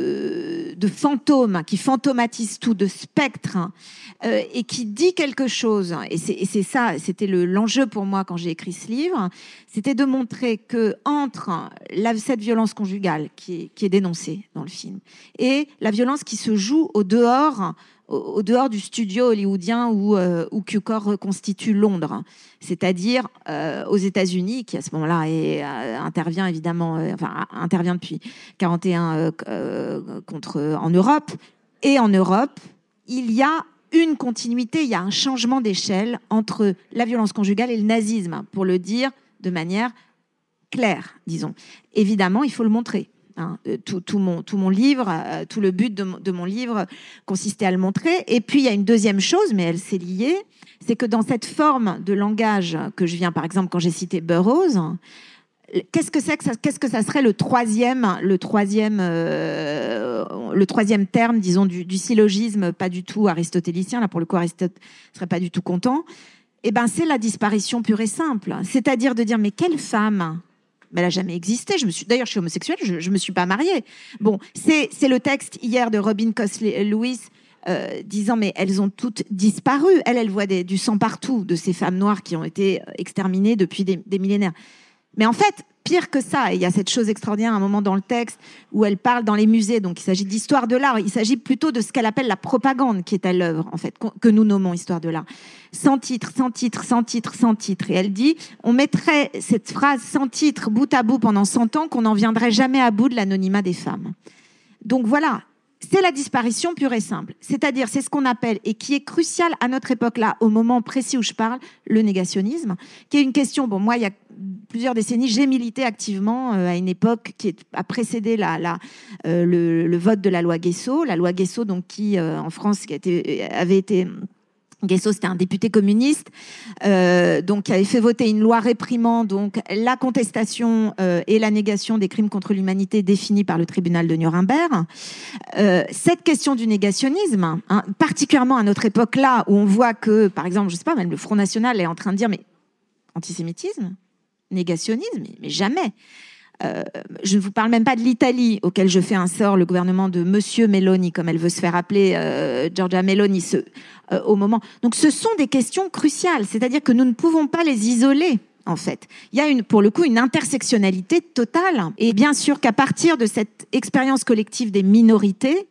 de, de fantômes qui fantomatisent tout, de spectres, euh, et qui dit quelque chose. Et c'est, et c'est ça, c'était le, l'enjeu pour moi quand j'ai écrit ce livre, c'était de montrer que entre la, cette violence conjugale qui est, qui est dénoncée dans le film et la violence qui se joue au dehors, au dehors du studio hollywoodien où, euh, où Cukor reconstitue Londres, c'est-à-dire euh, aux États-Unis, qui à ce moment-là est, euh, intervient évidemment, euh, enfin intervient depuis quarante et un euh, euh, contre en Europe, et en Europe il y a une continuité, il y a un changement d'échelle entre la violence conjugale et le nazisme, pour le dire de manière claire, disons. Évidemment, il faut le montrer. Hein, tout, tout, mon, tout mon livre, euh, tout le but de, de mon livre consistait à le montrer. Et puis, il y a une deuxième chose, mais elle s'est liée, c'est que dans cette forme de langage que je viens, par exemple, quand j'ai cité Burroughs, qu'est-ce que c'est que ça, qu'est-ce que ça serait le troisième, le troisième, euh, le troisième terme, disons, du, du syllogisme, pas du tout aristotélicien, là, pour le coup, Aristote serait pas du tout content. Eh ben, c'est la disparition pure et simple. C'est-à-dire de dire, mais quelle femme? Mais elle n'a jamais existé. Je me suis, d'ailleurs, je suis homosexuelle, je ne me suis pas mariée. Bon, c'est, c'est le texte hier de Robin Cosley-Lewis euh, disant, mais elles ont toutes disparu. Elle, elle voit des, du sang partout de ces femmes noires qui ont été exterminées depuis des, des millénaires. Mais en fait, pire que ça, il y a cette chose extraordinaire à un moment dans le texte où elle parle dans les musées, donc il s'agit d'histoire de l'art, il s'agit plutôt de ce qu'elle appelle la propagande qui est à l'œuvre, en fait, que nous nommons histoire de l'art. Sans titre, sans titre, sans titre, sans titre. Et elle dit, on mettrait cette phrase sans titre bout à bout pendant cent ans qu'on n'en viendrait jamais à bout de l'anonymat des femmes. Donc voilà, c'est la disparition pure et simple. C'est-à-dire, c'est ce qu'on appelle, et qui est crucial à notre époque-là, au moment précis où je parle, le négationnisme, qui est une question, bon, moi, il y a plusieurs décennies, j'ai milité activement euh, à une époque qui est, a précédé la, la, euh, le, le vote de la loi Guesso, la loi Guesso, donc, qui, euh, en France, qui a été, avait été Guesso, c'était un député communiste, euh, donc qui avait fait voter une loi réprimant donc la contestation euh, et la négation des crimes contre l'humanité définis par le tribunal de Nuremberg. Euh, cette question du négationnisme, hein, particulièrement à notre époque là, où on voit que, par exemple, je sais pas, même le Front National est en train de dire, mais antisémitisme, négationnisme, mais, mais jamais. Euh, je ne vous parle même pas de l'Italie, auquel je fais un sort, le gouvernement de Monsieur Meloni, comme elle veut se faire appeler, euh, Giorgia Meloni, ce, euh, au moment. Donc, ce sont des questions cruciales, c'est-à-dire que nous ne pouvons pas les isoler. En fait, il y a une, pour le coup, une intersectionnalité totale. Et bien sûr qu'à partir de cette expérience collective des minorités,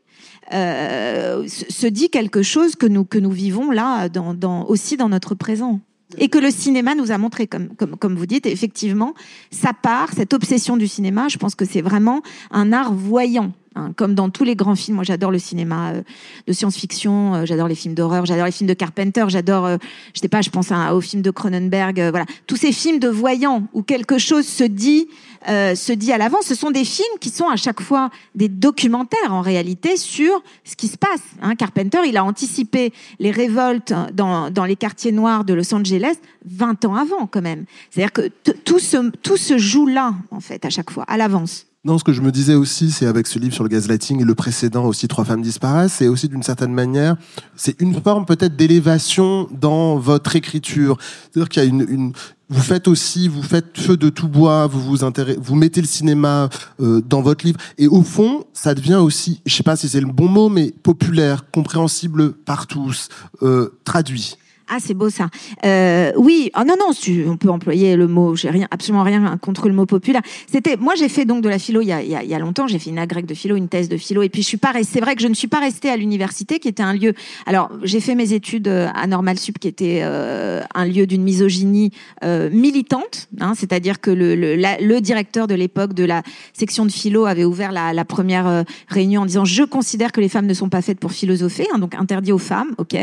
euh, se dit quelque chose que nous que nous vivons là, dans, dans, aussi dans notre présent. Et que le cinéma nous a montré, comme, comme, comme vous dites, effectivement, sa part, cette obsession du cinéma, je pense que c'est vraiment un art voyant. Hein, comme dans tous les grands films, moi j'adore le cinéma euh, de science-fiction, euh, j'adore les films d'horreur, j'adore les films de Carpenter, j'adore, euh, je sais pas, je pense à, aux films de Cronenberg, euh, voilà, tous ces films de voyants où quelque chose se dit, euh, se dit à l'avance. Ce sont des films qui sont à chaque fois des documentaires en réalité sur ce qui se passe. Hein, Carpenter, il a anticipé les révoltes dans, dans les quartiers noirs de Los Angeles vingt ans avant quand même. C'est-à-dire que t- tout se, tout se joue là en fait à chaque fois, à l'avance. Non, ce que je me disais aussi, c'est avec ce livre sur le gaslighting et le précédent aussi, Trois femmes disparaissent, c'est aussi d'une certaine manière, c'est une forme peut-être d'élévation dans votre écriture. C'est-à-dire qu'il y a une, une vous faites aussi, vous faites feu de tout bois, vous vous intéressez, vous mettez le cinéma euh, dans votre livre, et au fond, ça devient aussi, je sais pas si c'est le bon mot, mais populaire, compréhensible par tous, euh, traduit. Ah, c'est beau ça. Euh, oui, oh, non, non, on peut employer le mot. J'ai rien, absolument rien contre le mot populaire. C'était, moi, j'ai fait donc de la philo il y a, il y a, il y a longtemps. J'ai fait une agrègue de philo, une thèse de philo, et puis je suis pas restée. C'est vrai que je ne suis pas restée à l'université, qui était un lieu. Alors, j'ai fait mes études à Normal Sup, qui était euh, un lieu d'une misogynie euh, militante. Hein, c'est-à-dire que le, le, la, le directeur de l'époque de la section de philo avait ouvert la, la première euh, réunion en disant: je considère que les femmes ne sont pas faites pour philosopher, hein, donc interdit aux femmes. Ok.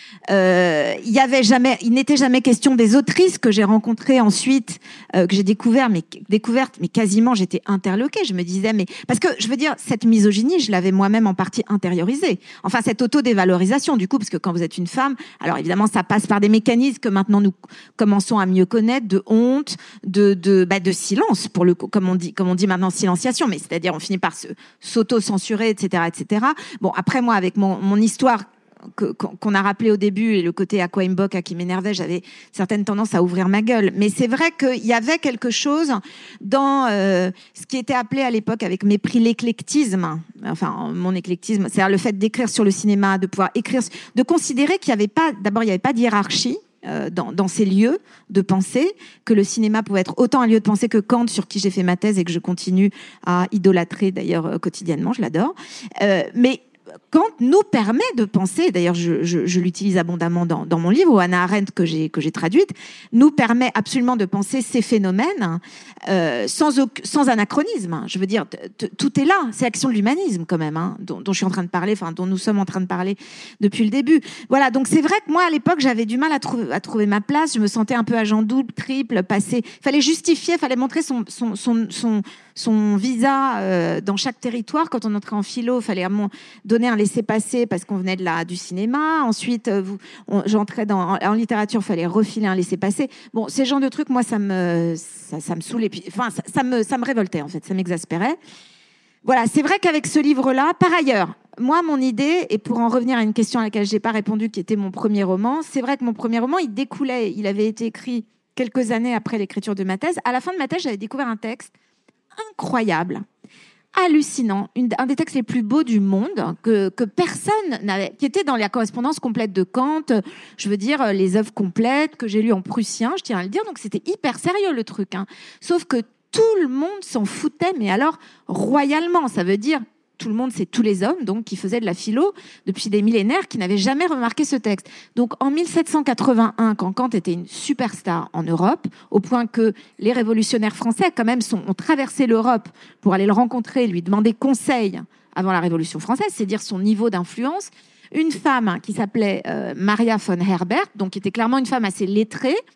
Euh, il y avait jamais, il n'était jamais question des autrices que j'ai rencontrées ensuite, euh, que j'ai découvert, mais découvertes, mais quasiment j'étais interloquée. Je me disais, mais parce que je veux dire, cette misogynie, je l'avais moi-même en partie intériorisée. Enfin, cette auto-dévalorisation, du coup, parce que quand vous êtes une femme, alors évidemment, ça passe par des mécanismes que maintenant nous commençons à mieux connaître, de honte, de de bah, de silence pour le coup, comme on dit, comme on dit maintenant, silenciation. Mais c'est-à-dire, on finit par se s'auto-censurer, et cetera, et cetera. Bon, après moi, avec mon mon histoire. Que, qu'on a rappelé au début, et le côté Aqua Mboka qui m'énervait, j'avais certaines tendances à ouvrir ma gueule. Mais c'est vrai qu'il y avait quelque chose dans euh, ce qui était appelé à l'époque avec mépris l'éclectisme, enfin mon éclectisme, c'est-à-dire le fait d'écrire sur le cinéma, de pouvoir écrire, de considérer qu'il n'y avait pas, d'abord il n'y avait pas de hiérarchie euh, dans, dans ces lieux de pensée, que le cinéma pouvait être autant un lieu de pensée que Kant, sur qui j'ai fait ma thèse et que je continue à idolâtrer d'ailleurs euh, quotidiennement, je l'adore. Euh, mais Kant nous permet de penser, d'ailleurs je, je, je l'utilise abondamment dans, dans mon livre, ou Hannah Arendt que j'ai, que j'ai traduite, nous permet absolument de penser ces phénomènes euh, sans, au, sans anachronisme. Je veux dire, t- t- tout est là, c'est l'action de l'humanisme quand même, hein, dont, dont je suis en train de parler, enfin dont nous sommes en train de parler depuis le début. Voilà, donc c'est vrai que moi à l'époque j'avais du mal à, trou- à trouver ma place, je me sentais un peu agent double, triple, passé, il fallait justifier, il fallait montrer son, son, son, son, son visa euh, dans chaque territoire. Quand on entrait en philo, il fallait donner un laissez-passer parce qu'on venait de la, du cinéma. Ensuite, vous, on, j'entrais dans, en, en littérature, il fallait refiler un laissez-passer. Bon, ces genres de trucs, moi, ça me, ça, ça me saoulait. Puis, enfin, ça, ça, me, ça me révoltait, en fait. Ça m'exaspérait. Voilà, c'est vrai qu'avec ce livre-là, par ailleurs, moi, mon idée, et pour en revenir à une question à laquelle je n'ai pas répondu, qui était mon premier roman, c'est vrai que mon premier roman, il découlait, il avait été écrit quelques années après l'écriture de ma thèse. À la fin de ma thèse, j'avais découvert un texte incroyable, hallucinant, une, un des textes les plus beaux du monde, que, que personne n'avait, qui était dans la correspondance complète de Kant, je veux dire, les œuvres complètes que j'ai lues en prussien, je tiens à le dire, donc c'était hyper sérieux le truc, hein. Sauf que tout le monde s'en foutait, mais alors royalement, ça veut dire tout le monde, c'est tous les hommes donc qui faisaient de la philo depuis des millénaires, qui n'avaient jamais remarqué ce texte. Donc en mille sept cent quatre-vingt-un, quand Kant était une superstar en Europe, au point que les révolutionnaires français quand même sont, ont traversé l'Europe pour aller le rencontrer, lui demander conseil avant la Révolution française, c'est dire son niveau d'influence. Une femme qui s'appelait euh, Maria von Herbert, donc qui était clairement une femme assez lettrée,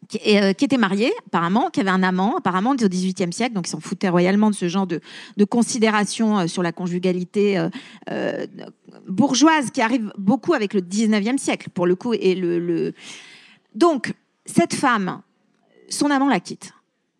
qui, euh, qui était marié, apparemment, qui avait un amant, apparemment, au dix-huitième siècle, donc ils s'en foutaient royalement de ce genre de, de considération euh, sur la conjugalité euh, euh, bourgeoise qui arrive beaucoup avec le dix-neuvième siècle, pour le coup. Et le, le... Donc, cette femme, son amant la quitte.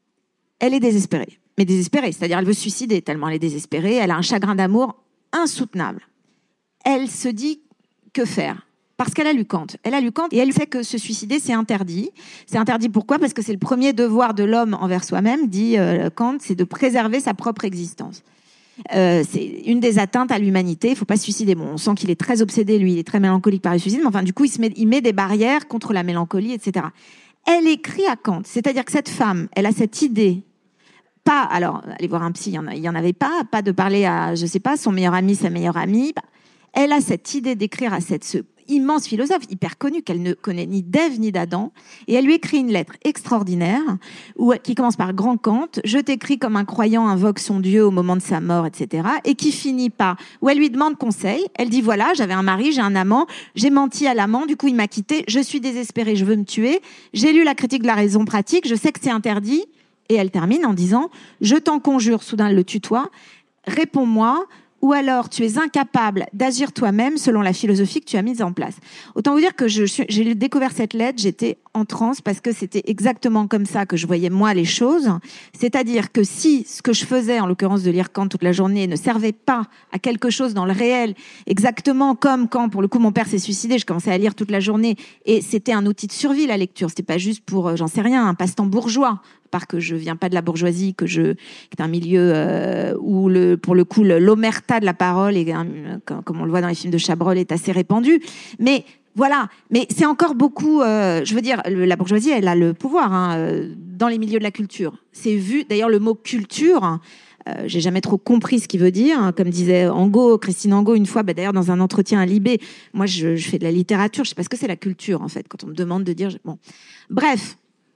Elle est désespérée, mais désespérée, c'est-à-dire elle veut se suicider tellement elle est désespérée, elle a un chagrin d'amour insoutenable. Elle se dit que faire ? Parce qu'elle a lu Kant. Elle a lu Kant et elle sait que se suicider, c'est interdit. C'est interdit pourquoi ? Parce que c'est le premier devoir de l'homme envers soi-même, dit euh, Kant, c'est de préserver sa propre existence. Euh, c'est une des atteintes à l'humanité. Il ne faut pas se suicider. Bon, on sent qu'il est très obsédé, lui, il est très mélancolique par le suicide, mais enfin, du coup, il, se met, il met des barrières contre la mélancolie, et cetera. Elle écrit à Kant, c'est-à-dire que cette femme, elle a cette idée, pas, alors, allez voir un psy, il n'y en, en avait pas, pas de parler à, je ne sais pas, son meilleur ami, sa meilleure amie. Elle a cette idée d'écrire à cette ce immense philosophe, hyper connu, qu'elle ne connaît ni d'Ève ni d'Adam, et elle lui écrit une lettre extraordinaire où, qui commence par Grand Kant, « Je t'écris comme un croyant invoque son Dieu au moment de sa mort, et cetera » et qui finit par, où elle lui demande conseil, elle dit « Voilà, j'avais un mari, j'ai un amant, j'ai menti à l'amant, du coup il m'a quitté, je suis désespérée, je veux me tuer, j'ai lu la critique de la raison pratique, je sais que c'est interdit », et elle termine en disant « Je t'en conjure », soudain elle le tutoie, « réponds-moi », ou alors tu es incapable d'agir toi-même selon la philosophie que tu as mise en place. Autant vous dire que je suis, j'ai découvert cette lettre, j'étais en transe parce que c'était exactement comme ça que je voyais moi les choses. C'est-à-dire que si ce que je faisais, en l'occurrence de lire Kant toute la journée, ne servait pas à quelque chose dans le réel, exactement comme quand, pour le coup, mon père s'est suicidé, je commençais à lire toute la journée et c'était un outil de survie, la lecture. C'était pas juste pour, j'en sais rien, un passe-temps bourgeois. Par que je viens pas de la bourgeoisie, que je, qui est un milieu euh, où le, pour le coup, le, l'omerta de la parole, et, euh, comme on le voit dans les films de Chabrol, est assez répandue. Mais voilà, mais c'est encore beaucoup. Euh, je veux dire, le, la bourgeoisie, elle a le pouvoir hein, euh, dans les milieux de la culture. C'est vu. D'ailleurs, le mot culture. Hein, Euh, j'ai jamais trop compris ce qu'il veut dire. Hein. Comme disait Angot, Christine Angot, une fois, bah, d'ailleurs, dans un entretien à Libé, moi, je, je fais de la littérature, je sais pas ce que c'est la culture, en fait, quand on me demande de dire... Bon. Bref,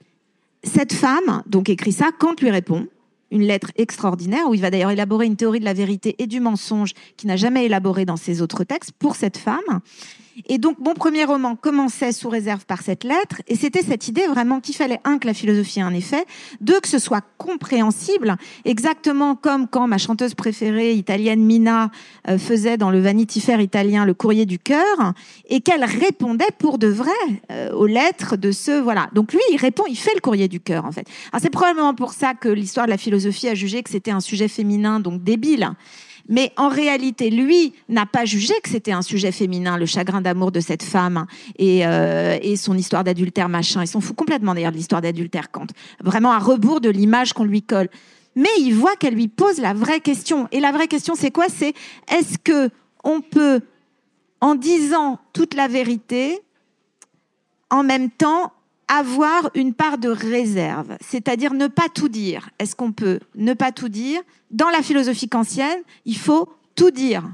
cette femme, donc, écrit ça, Kant lui répond, une lettre extraordinaire, où il va d'ailleurs élaborer une théorie de la vérité et du mensonge qu'il n'a jamais élaboré dans ses autres textes, pour cette femme. Et donc, mon premier roman commençait sous réserve par cette lettre, et c'était cette idée vraiment qu'il fallait, un, que la philosophie ait un effet, deux, que ce soit compréhensible, exactement comme quand ma chanteuse préférée italienne, Mina, euh, faisait dans le Vanity Fair italien le courrier du cœur, et qu'elle répondait pour de vrai euh, aux lettres de ce... Voilà. Donc lui, il répond, il fait le courrier du cœur, en fait. Alors, c'est probablement pour ça que l'histoire de la philosophie a jugé que c'était un sujet féminin, donc débile. Mais en réalité, lui n'a pas jugé que c'était un sujet féminin, le chagrin d'amour de cette femme et, euh, et son histoire d'adultère, machin. Ils s'en foutent complètement d'ailleurs de l'histoire d'adultère, Kant. Vraiment à rebours de l'image qu'on lui colle. Mais il voit qu'elle lui pose la vraie question. Et la vraie question, c'est quoi ? C'est est-ce que on peut, en disant toute la vérité, en même temps, avoir une part de réserve, c'est-à-dire ne pas tout dire. Est-ce qu'on peut ne pas tout dire ? Dans la philosophie kantienne, il faut tout dire.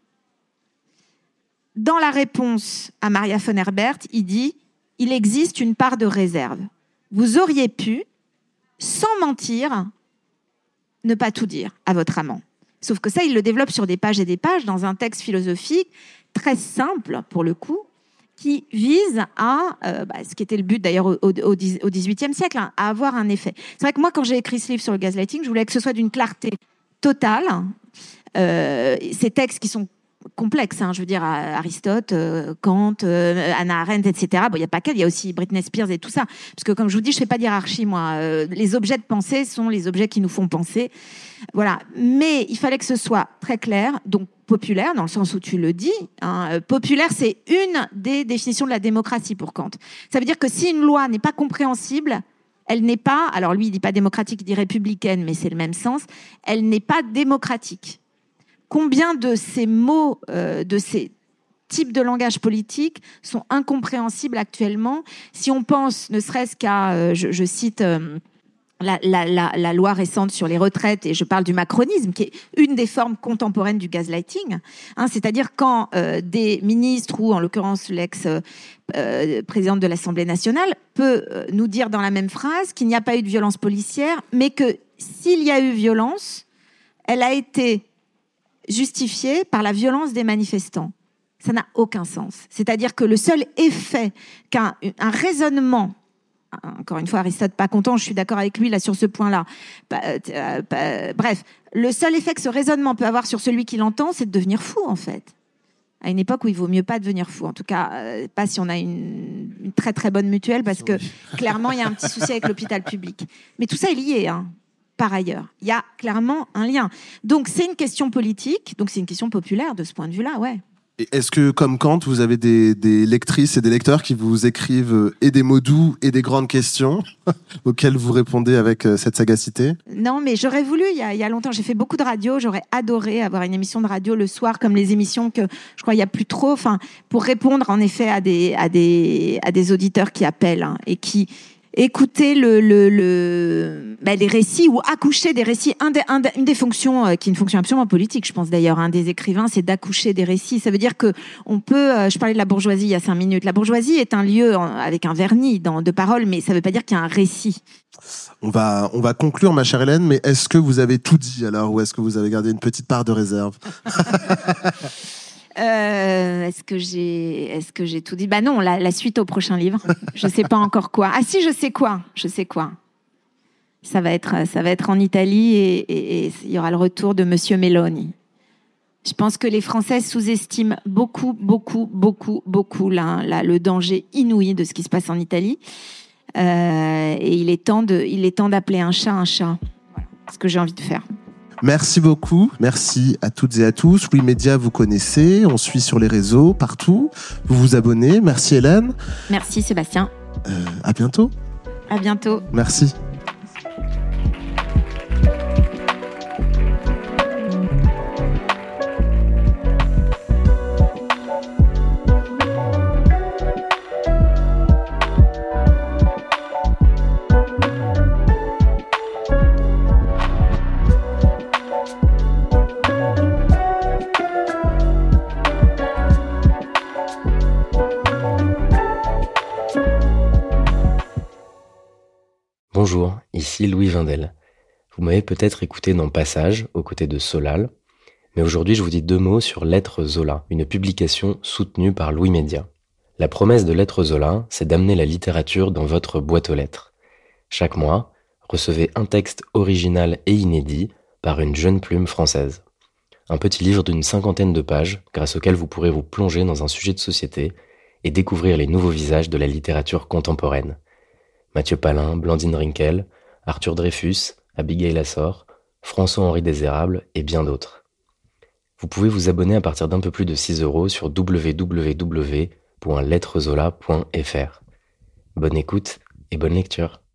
Dans la réponse à Maria von Herbert, il dit « Il existe une part de réserve. Vous auriez pu, sans mentir, ne pas tout dire à votre amant. » Sauf que ça, il le développe sur des pages et des pages dans un texte philosophique très simple, pour le coup, qui vise à, euh, bah, ce qui était le but d'ailleurs au, au, au dix-huitième siècle, hein, à avoir un effet. C'est vrai que moi, quand j'ai écrit ce livre sur le gaslighting, je voulais que ce soit d'une clarté totale. Euh, ces textes qui sont complexes, hein, je veux dire, Aristote, euh, Kant, euh, Hannah Arendt, et cetera. Bon, il n'y a pas qu'elle, il y a aussi Britney Spears et tout ça. Parce que comme je vous dis, je ne fais pas d'hiérarchie, moi. Euh, les objets de pensée sont les objets qui nous font penser. Voilà. Mais il fallait que ce soit très clair, donc populaire, dans le sens où tu le dis. Hein. Populaire, c'est une des définitions de la démocratie pour Kant. Ça veut dire que si une loi n'est pas compréhensible, elle n'est pas, alors lui, il ne dit pas démocratique, il dit républicaine, mais c'est le même sens, elle n'est pas démocratique. Combien de ces mots, euh, de ces types de langage politique sont incompréhensibles actuellement ? Si on pense, ne serait-ce qu'à, euh, je, je cite... Euh, La, la, la, la loi récente sur les retraites, et je parle du macronisme, qui est une des formes contemporaines du gaslighting, hein, c'est-à-dire quand euh, des ministres, ou en l'occurrence l'ex-présidente euh, de l'Assemblée nationale, peut euh, nous dire dans la même phrase qu'il n'y a pas eu de violence policière, mais que s'il y a eu violence, elle a été justifiée par la violence des manifestants. Ça n'a aucun sens. C'est-à-dire que le seul effet qu'un un raisonnement encore une fois, Aristote pas content, je suis d'accord avec lui là sur ce point-là. Bah, euh, bah, bref, le seul effet que ce raisonnement peut avoir sur celui qui l'entend, c'est de devenir fou, en fait. À une époque où il vaut mieux pas devenir fou. En tout cas, euh, pas si on a une, une très très bonne mutuelle, parce que clairement, il y a un petit souci avec l'hôpital public. Mais tout ça est lié, hein, par ailleurs. Il y a clairement un lien. Donc, c'est une question politique, donc c'est une question populaire de ce point de vue-là, ouais. Est-ce que, comme Kant, vous avez des, des lectrices et des lecteurs qui vous écrivent et des mots doux et des grandes questions auxquelles vous répondez avec cette sagacité ? Non, mais j'aurais voulu, il y a, il y a longtemps, j'ai fait beaucoup de radio, j'aurais adoré avoir une émission de radio le soir, comme les émissions que je crois il n'y a plus trop, enfin, pour répondre en effet à des, à des, à des auditeurs qui appellent hein, et qui écouter le, le, le, ben, les récits ou accoucher des récits. Un des, un des, une des fonctions euh, qui est une fonction absolument politique, je pense d'ailleurs, un des écrivains, c'est d'accoucher des récits. Ça veut dire que on peut. Euh, je parlais de la bourgeoisie il y a cinq minutes. La bourgeoisie est un lieu en, avec un vernis dans, de paroles, mais ça ne veut pas dire qu'il y a un récit. On va, on va conclure, ma chère Hélène, mais est-ce que vous avez tout dit alors, ou est-ce que vous avez gardé une petite part de réserve ? Euh, est-ce que j'ai, est-ce que j'ai tout dit ? Bah non, la, la suite au prochain livre. Je sais pas encore quoi. Ah si, je sais quoi. Je sais quoi. Ça va être, ça va être en Italie et, et, et il y aura le retour de Monsieur Meloni. Je pense que les Français sous-estiment beaucoup, beaucoup, beaucoup, beaucoup là, là, le danger inouï de ce qui se passe en Italie. Euh, et il est temps de, il est temps d'appeler un chat un chat. Voilà ce que j'ai envie de faire. Merci beaucoup. Merci à toutes et à tous. Louis Média, vous connaissez. On suit sur les réseaux, partout. Vous vous abonnez. Merci Hélène. Merci Sébastien. Euh, à bientôt. À bientôt. Merci. Bonjour, ici Louis Vindel. Vous m'avez peut-être écouté dans Passage, aux côtés de Solal, mais aujourd'hui je vous dis deux mots sur Lettres Zola, une publication soutenue par Louis Média. La promesse de Lettres Zola, c'est d'amener la littérature dans votre boîte aux lettres. Chaque mois, recevez un texte original et inédit par une jeune plume française. Un petit livre d'une cinquantaine de pages, grâce auquel vous pourrez vous plonger dans un sujet de société et découvrir les nouveaux visages de la littérature contemporaine. Mathieu Palin, Blandine Rinkel, Arthur Dreyfus, Abigail Assor, François-Henri Désérable et bien d'autres. Vous pouvez vous abonner à partir d'un peu plus de six euros sur w w w point lettres zola point f r. Bonne écoute et bonne lecture.